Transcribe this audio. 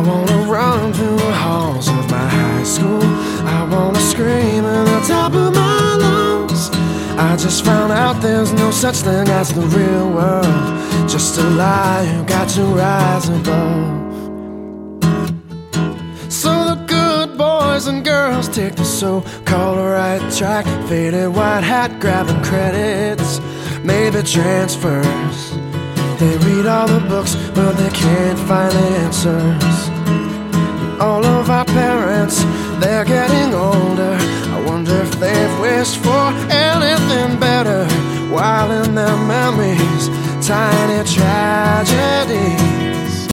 wanna run through the halls of my high school. I wanna scream at the top of my lungs. I just found out there's no such thing as the real world, just a lie you got to rise above. So the good boys and girls take the so-called right track, faded white hat, grabbing credits, maybe transfers. They read all the books, but they can't find the answers. All of our parents, they're getting older. I wonder if they've wished for anything better, while in their memories, tiny tragedies